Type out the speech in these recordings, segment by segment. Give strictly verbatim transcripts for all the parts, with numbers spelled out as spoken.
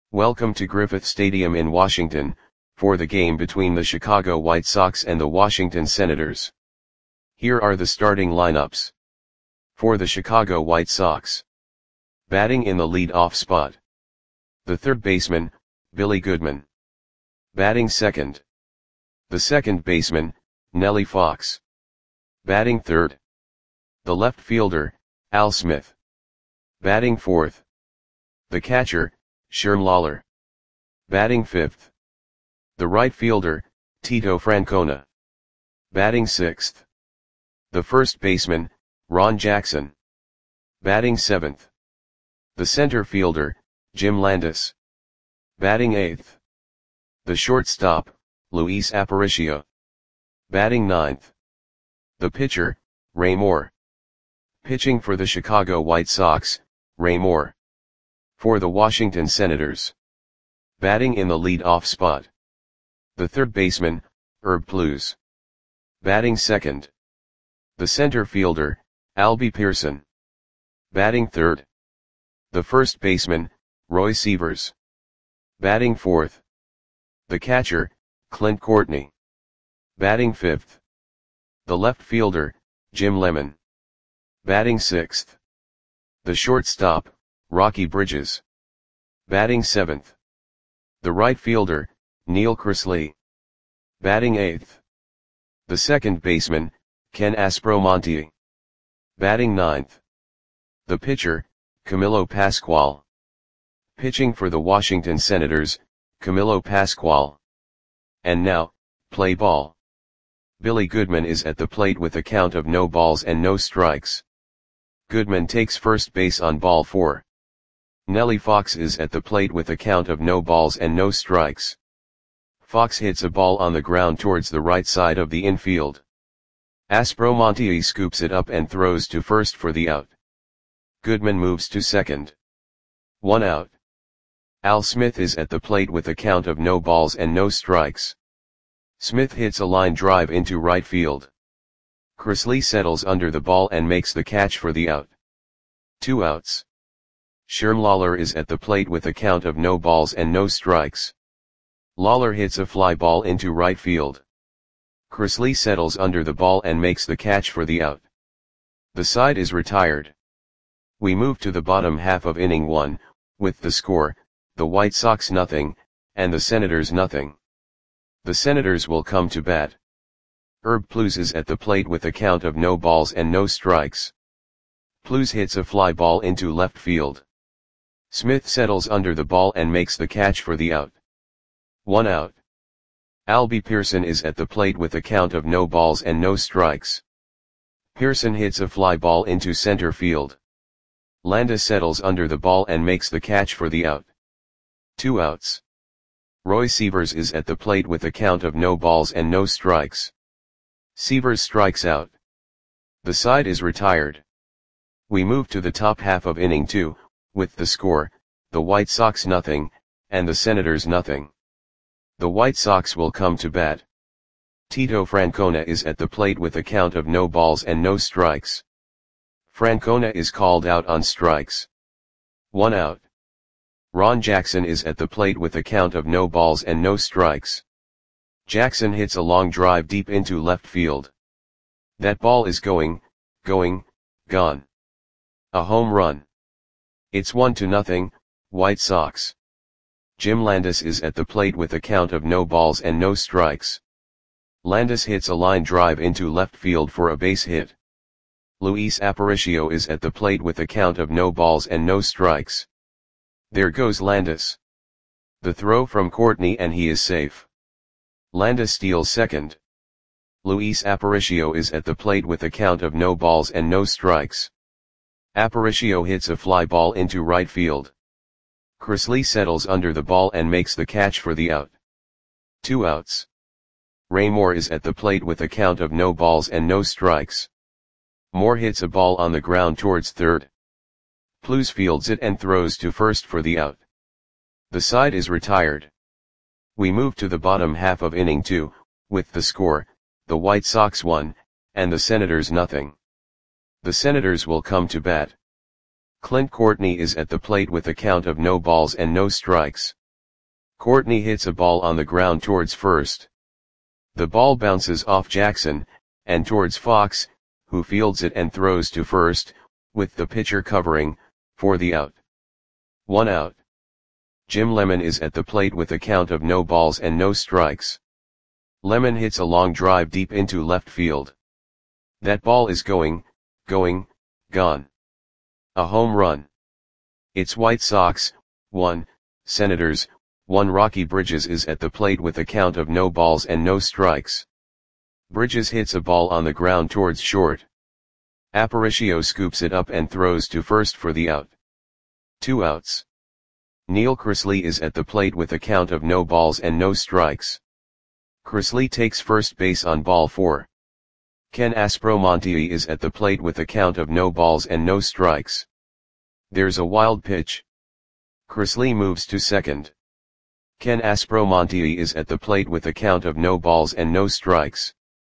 Welcome to Griffith Stadium in Washington, for the game between the Chicago White Sox and the Washington Senators. Here are the starting lineups. For the Chicago White Sox. Batting in the lead-off spot. The third baseman, Billy Goodman. Batting second. The second baseman, Nellie Fox. Batting third. The left fielder, Al Smith. Batting fourth. The catcher, Sherm Lawler. Batting fifth. The right fielder, Tito Francona. Batting sixth. The first baseman, Ron Jackson. Batting seventh. The center fielder, Jim Landis. Batting eighth. The shortstop, Luis Aparicio. Batting ninth. The pitcher, Ray Moore. Pitching for the Chicago White Sox, Ray Moore. For the Washington Senators. Batting in the lead-off spot. The third baseman, Herb Pluse. Batting second. The center fielder, Albie Pearson. Batting third. The first baseman, Roy Sievers. Batting fourth. The catcher, Clint Courtney. Batting fifth. The left fielder, Jim Lemon. Batting sixth. The shortstop, Rocky Bridges. Batting seventh. The right fielder, Neil Chrisley. Batting eighth. The second baseman, Ken Aspromonte. Batting ninth. The pitcher, Camilo Pascual. Pitching for the Washington Senators, Camilo Pascual. And now, play ball. Billy Goodman is at the plate with a count of no balls and no strikes. Goodman takes first base on ball four. Nellie Fox is at the plate with a count of no balls and no strikes. Fox hits a ball on the ground towards the right side of the infield. Aspromonte scoops it up and throws to first for the out. Goodman moves to second. One out. Al Smith is at the plate with a count of no balls and no strikes. Smith hits a line drive into right field. Chrisley settles under the ball and makes the catch for the out. Two outs. Sherm Lawler is at the plate with a count of no balls and no strikes. Lawler hits a fly ball into right field. Chrisley settles under the ball and makes the catch for the out. The side is retired. We move to the bottom half of inning one, with the score, the White Sox nothing, and the Senators nothing. The Senators will come to bat. Herb Pluse is at the plate with a count of no balls and no strikes. Pluse hits a fly ball into left field. Smith settles under the ball and makes the catch for the out. One out. Albie Pearson is at the plate with a count of no balls and no strikes. Pearson hits a fly ball into center field. Landis settles under the ball and makes the catch for the out. Two outs. Roy Sievers is at the plate with a count of no balls and no strikes. Sievers strikes out. The side is retired. We move to the top half of inning two, with the score, the White Sox nothing, and the Senators nothing. The White Sox will come to bat. Tito Francona is at the plate with a count of no balls and no strikes. Francona is called out on strikes. One out. Ron Jackson is at the plate with a count of no balls and no strikes. Jackson hits a long drive deep into left field. That ball is going, going, gone. A home run. It's one to nothing, White Sox. Jim Landis is at the plate with a count of no balls and no strikes. Landis hits a line drive into left field for a base hit. Luis Aparicio is at the plate with a count of no balls and no strikes. There goes Landis. The throw from Courtney and he is safe. Landis steals second. Luis Aparicio is at the plate with a count of no balls and no strikes. Aparicio hits a fly ball into right field. Chrisley settles under the ball and makes the catch for the out. Two outs. Ray Moore is at the plate with a count of no balls and no strikes. Moore hits a ball on the ground towards third. Pluse fields it and throws to first for the out. The side is retired. We move to the bottom half of inning two, with the score, the White Sox one, and the Senators nothing. The Senators will come to bat. Clint Courtney is at the plate with a count of no balls and no strikes. Courtney hits a ball on the ground towards first. The ball bounces off Jackson, and towards Fox, who fields it and throws to first, with the pitcher covering, for the out. One out. Jim Lemon is at the plate with a count of no balls and no strikes. Lemon hits a long drive deep into left field. That ball is going, going, gone. A home run. It's White Sox, one, Senators, one. Rocky Bridges is at the plate with a count of no balls and no strikes. Bridges hits a ball on the ground towards short. Aparicio scoops it up and throws to first for the out. Two outs. Neil Chrisley is at the plate with a count of no balls and no strikes. Chrisley takes first base on ball four. Ken Aspromonte is at the plate with a count of no balls and no strikes. There's a wild pitch. Chrisley moves to second. Ken Aspromonte is at the plate with a count of no balls and no strikes.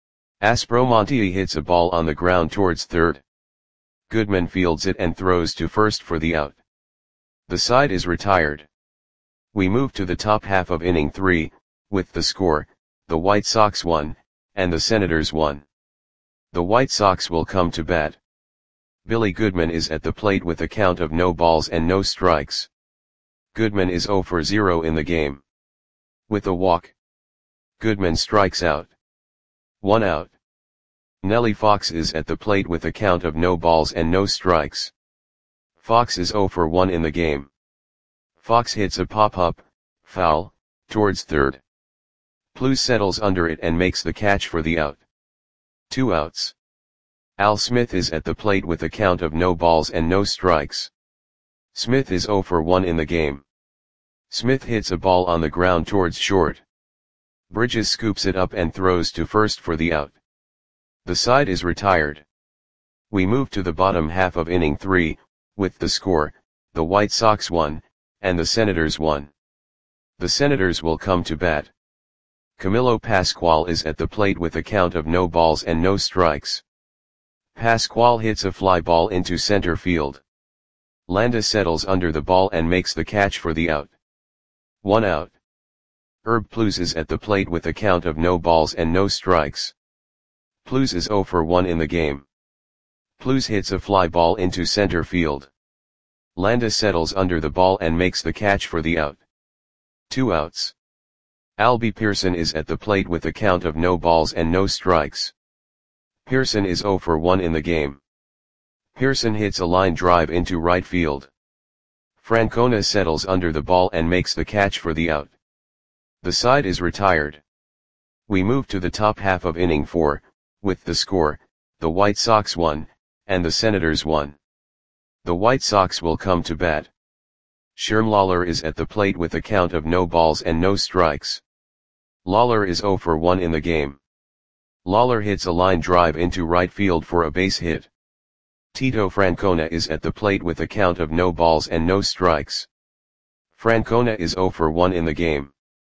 Aspromonte hits a ball on the ground towards third. Goodman fields it and throws to first for the out. The side is retired. We move to the top half of inning three, with the score, the White Sox one, and the Senators one. The White Sox will come to bat. Billy Goodman is at the plate with a count of no balls and no strikes. Goodman is zero for zero in the game. With a walk, Goodman strikes out. One out. Nellie Fox is at the plate with a count of no balls and no strikes. Fox is zero for one in the game. Fox hits a pop-up, foul, towards third. Plews settles under it and makes the catch for the out. Two outs. Al Smith is at the plate with a count of no balls and no strikes. Smith is zero for one in the game. Smith hits a ball on the ground towards short. Bridges scoops it up and throws to first for the out. The side is retired. We move to the bottom half of inning three, with the score, the White Sox one, and the Senators one. The Senators will come to bat. Camilo Pascual is at the plate with a count of no balls and no strikes. Pascual hits a fly ball into center field. Landa settles under the ball and makes the catch for the out. One out. Herb Plews is at the plate with a count of no balls and no strikes. Plews is zero for one in the game. Plews hits a fly ball into center field. Landa settles under the ball and makes the catch for the out. Two outs. Albie Pearson is at the plate with a count of no balls and no strikes. Pearson is zero for one in the game. Pearson hits a line drive into right field. Francona settles under the ball and makes the catch for the out. The side is retired. We move to the top half of inning four, with the score, the White Sox one, and the Senators one. The White Sox will come to bat. Sherm Lawler is at the plate with a count of no balls and no strikes. Lawler is zero for one in the game. Lawler hits a line drive into right field for a base hit. Tito Francona is at the plate with a count of no balls and no strikes. Francona is zero for one in the game.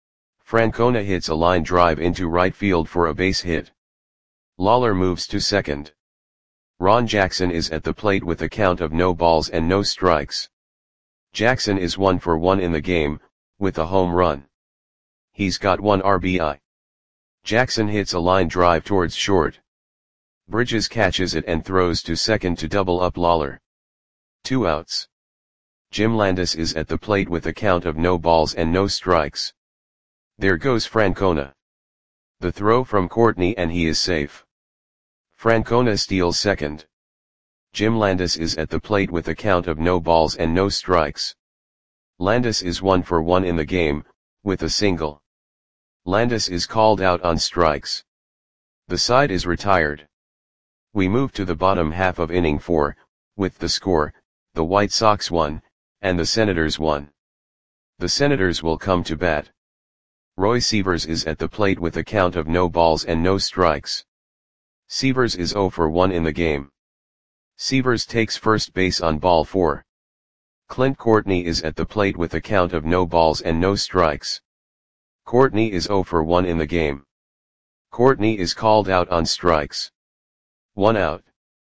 Francona hits a line drive into right field for a base hit. Lawler moves to second. Ron Jackson is at the plate with a count of no balls and no strikes. Jackson is one for one in the game, with a home run. He's got one R B I. Jackson hits a line drive towards short. Bridges catches it and throws to second to double up Lawler. Two outs. Jim Landis is at the plate with a count of no balls and no strikes. There goes Francona. The throw from Courtney and he is safe. Francona steals second. Jim Landis is at the plate with a count of no balls and no strikes. Landis is one for one in the game, with a single. Landis is called out on strikes. The side is retired. We move to the bottom half of inning four, with the score, the White Sox one, and the Senators one. The Senators will come to bat. Roy Sievers is at the plate with a count of no balls and no strikes. Sievers is zero for one in the game. Sievers takes first base on ball four. Clint Courtney is at the plate with a count of no balls and no strikes. Courtney is zero for one in the game. Courtney is called out on strikes. One out.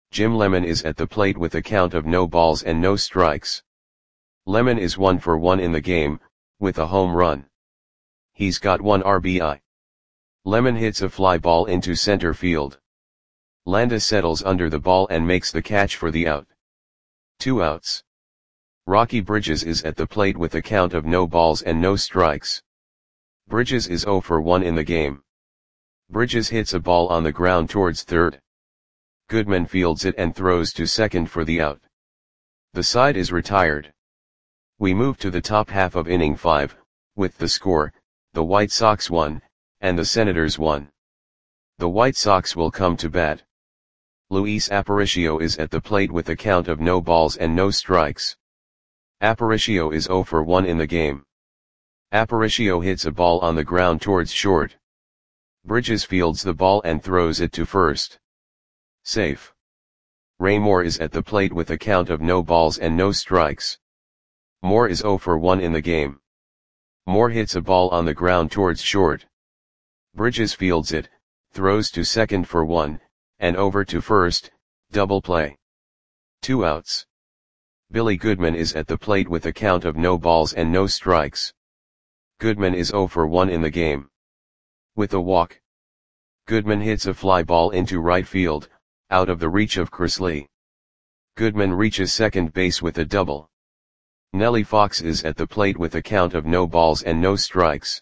Jim Lemon is at the plate with a count of no balls and no strikes. Lemon is one for one in the game, with a home run. He's got one R B I. Lemon hits a fly ball into center field. Landa settles under the ball and makes the catch for the out. Two outs. Rocky Bridges is at the plate with a count of no balls and no strikes. Bridges is zero for one in the game. Bridges hits a ball on the ground towards third. Goodman fields it and throws to second for the out. The side is retired. We move to the top half of inning five, with the score, the White Sox won, and the Senators won. The White Sox will come to bat. Luis Aparicio is at the plate with a count of no balls and no strikes. Aparicio is zero for one in the game. Aparicio hits a ball on the ground towards short. Bridges fields the ball and throws it to first. Safe. Ray Moore is at the plate with a count of no balls and no strikes. Moore is zero for one in the game. Moore hits a ball on the ground towards short. Bridges fields it, throws to second for one, and over to first, double play. Two outs. Billy Goodman is at the plate with a count of no balls and no strikes. Goodman is zero for one in the game. With a walk. Goodman hits a fly ball into right field, out of the reach of Chrisley. Goodman reaches second base with a double. Nellie Fox is at the plate with a count of no balls and no strikes.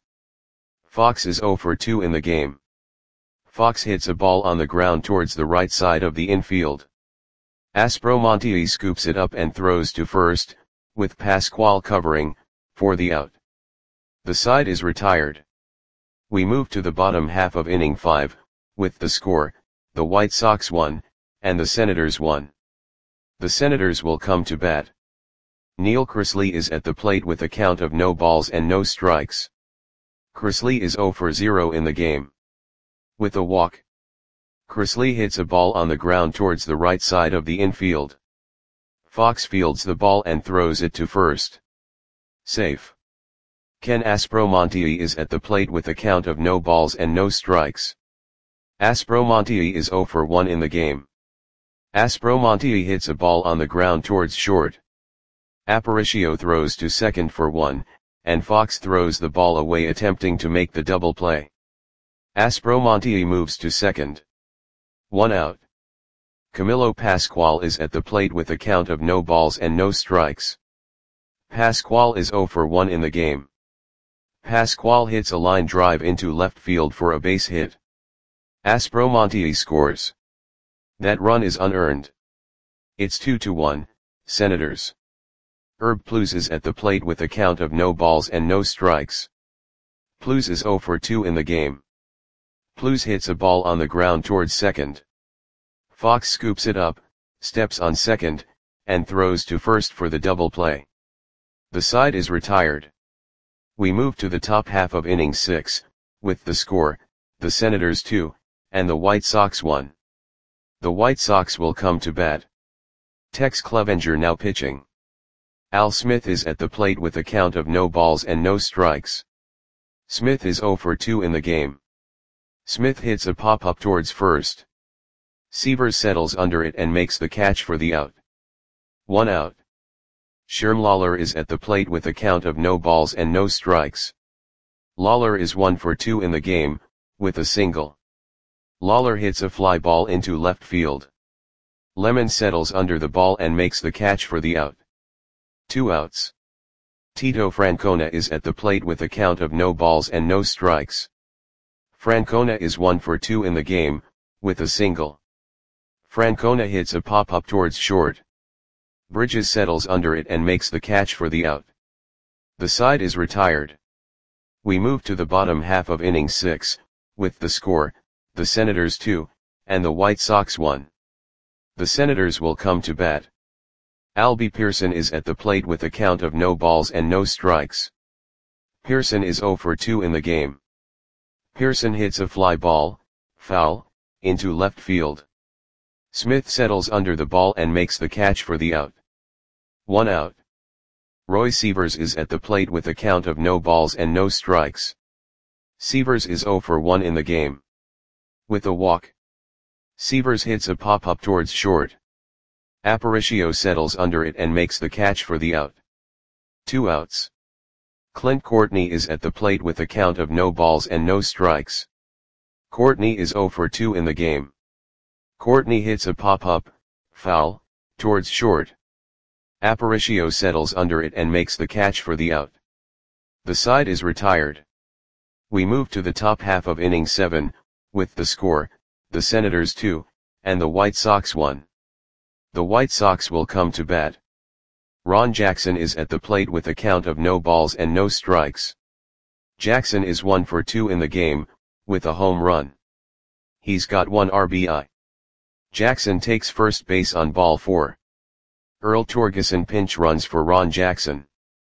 Fox is zero for two in the game. Fox hits a ball on the ground towards the right side of the infield. Aspromonte scoops it up and throws to first, with Pascual covering, for the out. The side is retired. We move to the bottom half of inning five, with the score, the White Sox won, and the Senators won. The Senators will come to bat. Neil Chrisley is at the plate with a count of no balls and no strikes. Chrisley is zero for zero in the game. With a walk. Chrisley hits a ball on the ground towards the right side of the infield. Fox fields the ball and throws it to first. Safe. Ken Aspromonte is at the plate with a count of no balls and no strikes. Aspromonte is zero for one in the game. Aspromonte hits a ball on the ground towards short. Aparicio throws to second for one, and Fox throws the ball away attempting to make the double play. Aspromonte moves to second. One out. Camilo Pascual is at the plate with a count of no balls and no strikes. Pascual is zero for one in the game. Pascual hits a line drive into left field for a base hit. Aspromonte scores. That run is unearned. It's two to one, Senators. Herb Plews is at the plate with a count of no balls and no strikes. Plews is zero for two in the game. Plews hits a ball on the ground towards second. Fox scoops it up, steps on second, and throws to first for the double play. The side is retired. We move to the top half of inning six, with the score, the Senators two, and the White Sox one. The White Sox will come to bat. Tex Clevenger now pitching. Al Smith is at the plate with a count of no balls and no strikes. Smith is zero for two in the game. Smith hits a pop-up towards first. Severs settles under it and makes the catch for the out. One out. Sherm Lawler is at the plate with a count of no balls and no strikes. Lawler is one for two in the game, with a single. Lawler hits a fly ball into left field. Lemon settles under the ball and makes the catch for the out. Two outs. Tito Francona is at the plate with a count of no balls and no strikes. Francona is one for two in the game, with a single. Francona hits a pop-up towards short. Bridges settles under it and makes the catch for the out. The side is retired. We move to the bottom half of inning six, with the score, the Senators two, and the White Sox one. The Senators will come to bat. Albie Pearson is at the plate with a count of no balls and no strikes. Pearson is zero for two in the game. Pearson hits a fly ball, foul, into left field. Smith settles under the ball and makes the catch for the out. One out. Roy Severs is at the plate with a count of no balls and no strikes. Severs is zero for one in the game. With a walk. Severs hits a pop-up towards short. Aparicio settles under it and makes the catch for the out. Two outs. Clint Courtney is at the plate with a count of no balls and no strikes. Courtney is oh for two in the game. Courtney hits a pop-up, foul, towards short. Aparicio settles under it and makes the catch for the out. The side is retired. We move to the top half of inning seven, with the score, the Senators two, and the White Sox one. The White Sox will come to bat. Ron Jackson is at the plate with a count of no balls and no strikes. Jackson is one for two in the game, with a home run. He's got one R B I. Jackson takes first base on ball four. Earl Torgeson pinch runs for Ron Jackson.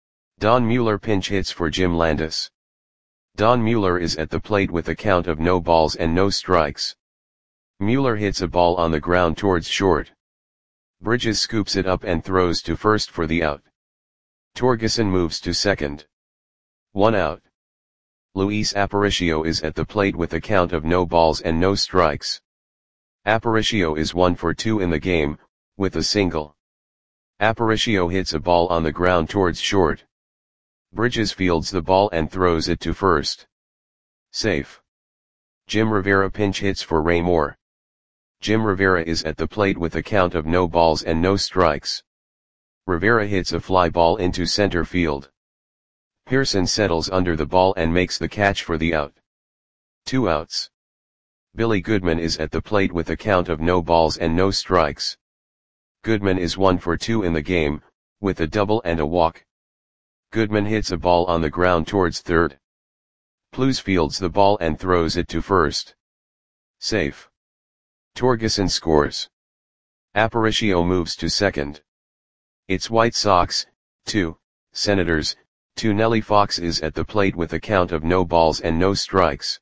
Don Mueller pinch hits for Jim Landis. Don Mueller is at the plate with a count of no balls and no strikes. Mueller hits a ball on the ground towards short. Bridges scoops it up and throws to first for the out. Torgeson moves to second. One out. Luis Aparicio is at the plate with a count of no balls and no strikes. Aparicio is one for two in the game, with a single. Aparicio hits a ball on the ground towards short. Bridges fields the ball and throws it to first. Safe. Jim Rivera pinch hits for Ray Moore. Jim Rivera is at the plate with a count of no balls and no strikes. Rivera hits a fly ball into center field. Pearson settles under the ball and makes the catch for the out. Two outs. Billy Goodman is at the plate with a count of no balls and no strikes. Goodman is one for two in the game, with a double and a walk. Goodman hits a ball on the ground towards third. Plews fields the ball and throws it to first. Safe. Torgeson scores. Aparicio moves to second. It's White Sox, two, Senators, two. Nellie Fox is at the plate with a count of no balls and no strikes.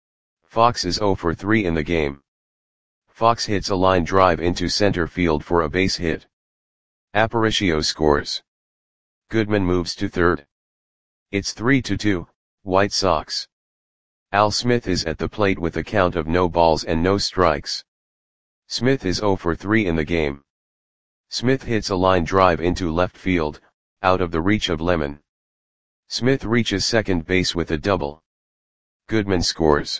Fox is oh for three in the game. Fox hits a line drive into center field for a base hit. Aparicio scores. Goodman moves to third. It's three to two, White Sox. Al Smith is at the plate with a count of no balls and no strikes. Smith is oh for three in the game. Smith hits a line drive into left field, out of the reach of Lemon. Smith reaches second base with a double. Goodman scores.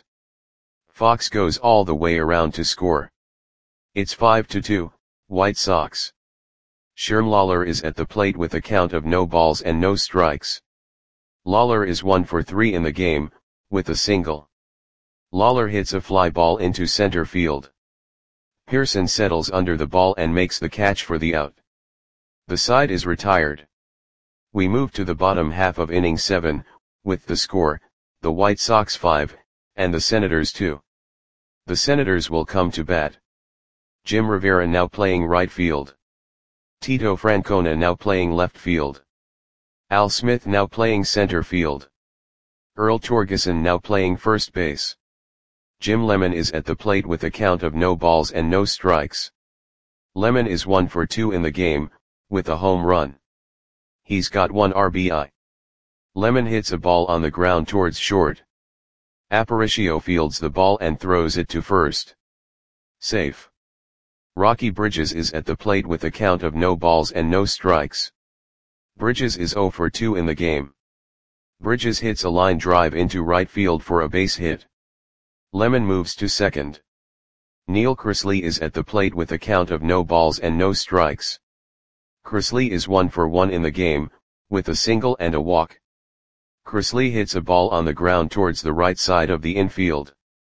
Fox goes all the way around to score. It's five to two, White Sox. Sherm Lawler is at the plate with a count of no balls and no strikes. Lawler is one for three in the game, with a single. Lawler hits a fly ball into center field. Pearson settles under the ball and makes the catch for the out. The side is retired. We move to the bottom half of inning seven, with the score, the White Sox five, and the Senators two. The Senators will come to bat. Jim Rivera now playing right field. Tito Francona now playing left field. Al Smith now playing center field. Earl Torgeson now playing first base. Jim Lemon is at the plate with a count of no balls and no strikes. Lemon is one for two in the game, with a home run. He's got one R B I. Lemon hits a ball on the ground towards short. Aparicio fields the ball and throws it to first. Safe. Rocky Bridges is at the plate with a count of no balls and no strikes. Bridges is oh for two in the game. Bridges hits a line drive into right field for a base hit. Lemon moves to second. Neil Chrisley is at the plate with a count of no balls and no strikes. Chrisley is one for one in the game, with a single and a walk. Chrisley hits a ball on the ground towards the right side of the infield.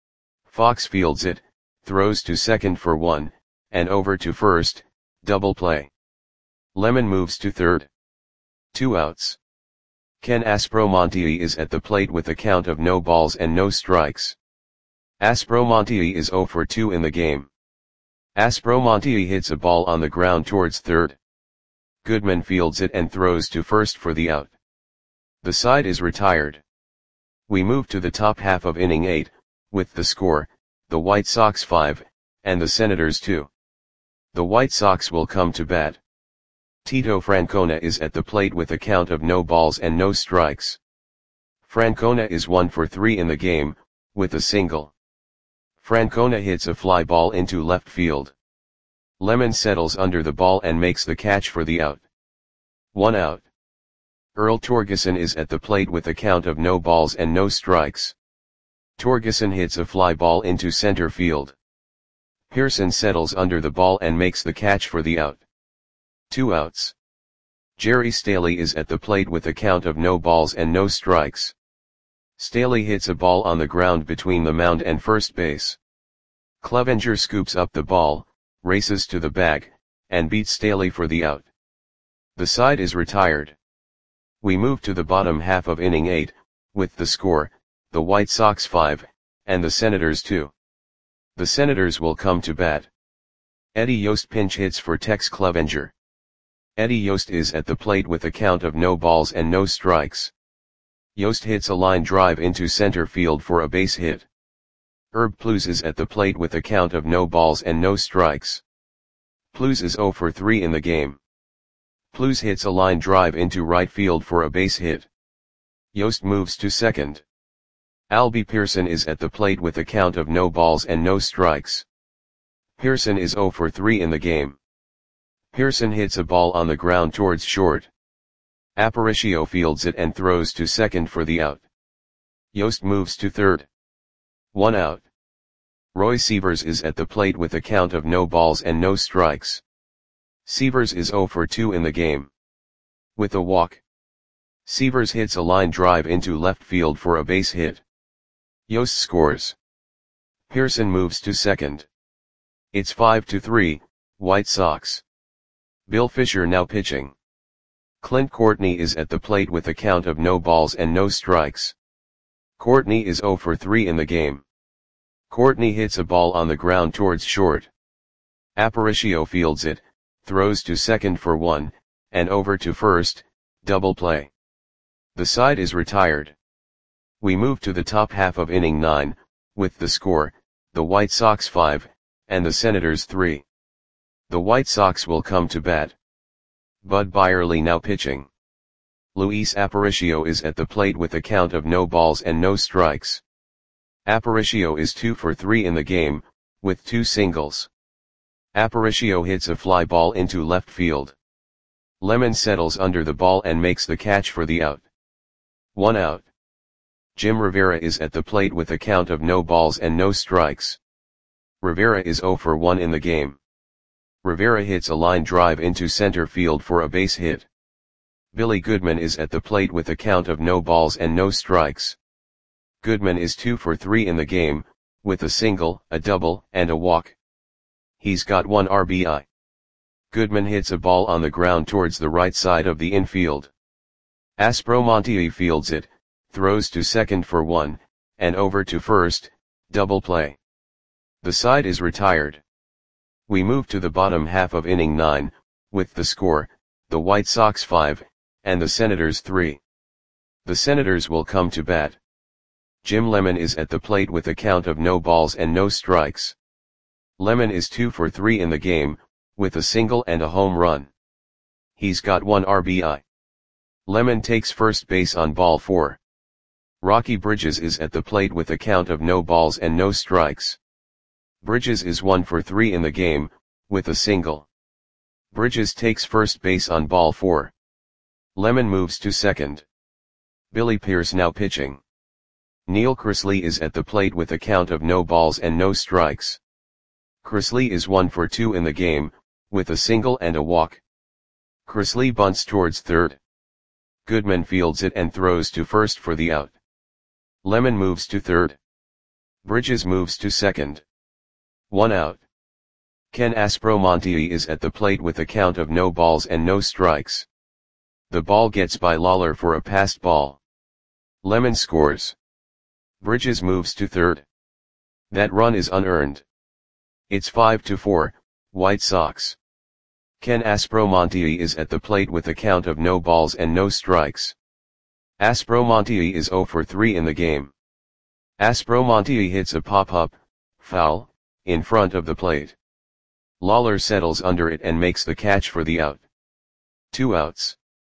Fox fields it, throws to second for one, and over to first, double play. Lemon moves to third. Two outs. Ken Aspromonte is at the plate with a count of no balls and no strikes. Aspromonte is oh for two in the game. Aspromonte hits a ball on the ground towards third. Goodman fields it and throws to first for the out. The side is retired. We move to the top half of inning eight, with the score, the White Sox five, and the Senators two. The White Sox will come to bat. Tito Francona is at the plate with a count of no balls and no strikes. Francona is one for three in the game, with a single. Francona hits a fly ball into left field. Lemon settles under the ball and makes the catch for the out. One out. Earl Torgeson is at the plate with a count of no balls and no strikes. Torgeson hits a fly ball into center field. Pearson settles under the ball and makes the catch for the out. Two outs. Jerry Staley is at the plate with a count of no balls and no strikes. Staley hits a ball on the ground between the mound and first base. Clevenger scoops up the ball, races to the bag, and beats Staley for the out. The side is retired. We move to the bottom half of inning eight, with the score, the White Sox five, and the Senators two. The Senators will come to bat. Eddie Yost pinch hits for Tex Clevenger. Eddie Yost is at the plate with a count of no balls and no strikes. Yost hits a line drive into center field for a base hit. Herb Plews is at the plate with a count of no balls and no strikes. Plews is oh for three in the game. Plews hits a line drive into right field for a base hit. Yost moves to second. Albie Pearson is at the plate with a count of no balls and no strikes. Pearson is oh for three in the game. Pearson hits a ball on the ground towards short. Aparicio fields it and throws to second for the out. Yost moves to third. One out. Roy Sievers is at the plate with a count of no balls and no strikes. Sievers is oh for two in the game. With a walk. Sievers hits a line drive into left field for a base hit. Yost scores. Pearson moves to second. It's five to three, White Sox. Bill Fisher now pitching. Clint Courtney is at the plate with a count of no balls and no strikes. Courtney is oh for three in the game. Courtney hits a ball on the ground towards short. Aparicio fields it, throws to second for one, and over to first, double play. The side is retired. We move to the top half of inning nine, with the score, the White Sox five, and the Senators three. The White Sox will come to bat. Bud Byerly now pitching. Luis Aparicio is at the plate with a count of no balls and no strikes. Aparicio is two for three in the game, with two singles. Aparicio hits a fly ball into left field. Lemon settles under the ball and makes the catch for the out. One out. Jim Rivera is at the plate with a count of no balls and no strikes. Rivera is oh for one in the game. Rivera hits a line drive into center field for a base hit. Billy Goodman is at the plate with a count of no balls and no strikes. Goodman is two for three in the game, with a single, a double, and a walk. He's got one R B I. Goodman hits a ball on the ground towards the right side of the infield. Aspromonte fields it, throws to second for one, and over to first, double play. The side is retired. We move to the bottom half of inning nine, with the score, the White Sox five, and the Senators three. The Senators will come to bat. Jim Lemon is at the plate with a count of no balls and no strikes. Lemon is two for three in the game, with a single and a home run. He's got one R B I. Lemon takes first base on ball four. Rocky Bridges is at the plate with a count of no balls and no strikes. Bridges is one for three in the game, with a single. Bridges takes first base on ball four. Lemon moves to second. Billy Pierce now pitching. Neil Chrisley is at the plate with a count of no balls and no strikes. Chrisley is one for two in the game, with a single and a walk. Chrisley bunts towards third. Goodman fields it and throws to first for the out. Lemon moves to third. Bridges moves to second. One out. Ken Aspromonte is at the plate with a count of no balls and no strikes. The ball gets by Lawler for a passed ball. Lemon scores. Bridges moves to third. That run is unearned. It's five to four, White Sox. Ken Aspromonte is at the plate with a count of no balls and no strikes. Aspromonte is oh for three in the game. Aspromonte hits a pop-up, foul, in front of the plate. Lawler settles under it and makes the catch for the out. Two outs.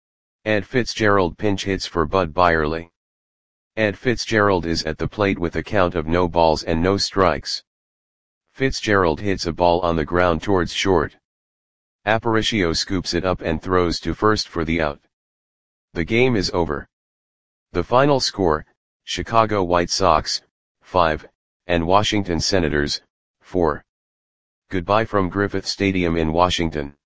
Ed Fitzgerald pinch hits for Bud Byerly. Ed Fitzgerald is at the plate with a count of no balls and no strikes. Fitzgerald hits a ball on the ground towards short. Aparicio scoops it up and throws to first for the out. The game is over. The final score, Chicago White Sox, five, and Washington Senators, four. Goodbye from Griffith Stadium in Washington.